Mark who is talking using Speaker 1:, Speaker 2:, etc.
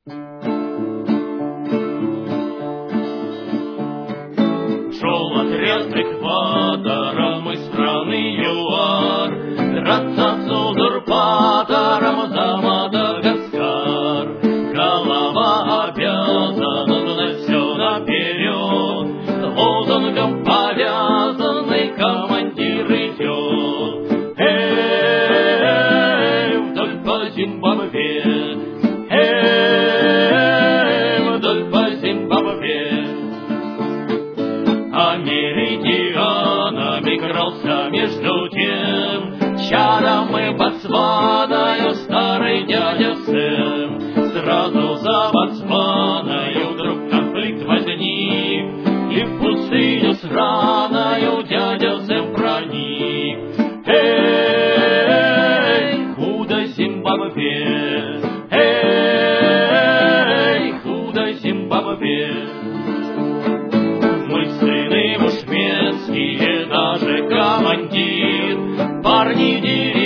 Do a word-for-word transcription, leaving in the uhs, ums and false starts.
Speaker 1: Шел отряд с экватором из страны ЮАР, драться с узурпатором за Мадагаскар. Голова обязана знать все наперед, лозунгом повязанный командир идет. Эй, вдоль по Зимбабве, эй, вдоль по Зимбабве. А меридианами крался между тем Чадом и Ботсваною старый дядя Сэм. Сразу за Ботсваною вдруг конфликт возник, и в пустыню сраною дядя Сэм проник. Эй, худо Зимбабве, эй, худо Зимбабве. Мы сыны бушменские, даже командир, парни деревья.